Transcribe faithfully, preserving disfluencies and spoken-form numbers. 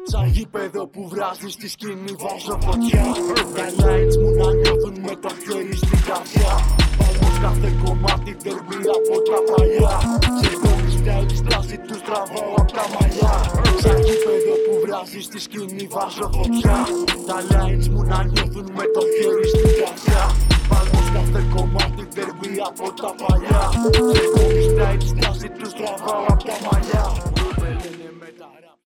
Σαν γήπεδο που βράζει στη σκηνή βάζω φωτιά. Τα lines μου να νιώθουν με το χέρι στην καρδιά. Παλμός κάθε κομμάτι τερμπή από τα παλιά. Σε δόμη style στάση τους τραβάω απ' τα μαλλιά. Σαν γήπεδο που βράζει στη σκηνή βάζω φωτιά. Τα lines μου να νιώθουν με το χέρι στην καρδιά. Παλμός κάθε κομμάτι τερμπή από τα παλιά. Σε δόμη style στάση τους τραβάω απ' τα μαλλιά.